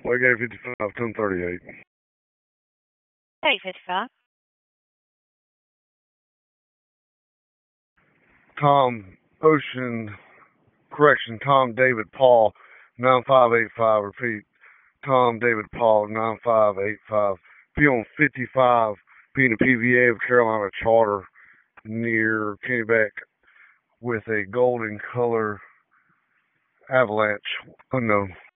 Wake 855, 1038. Hey, 55. Tom David Paul, 9585. Repeat, Tom David Paul, 9585. Be on 55, being a PVA of Carolina Charter near Kennebec with a golden color Avalanche unknown.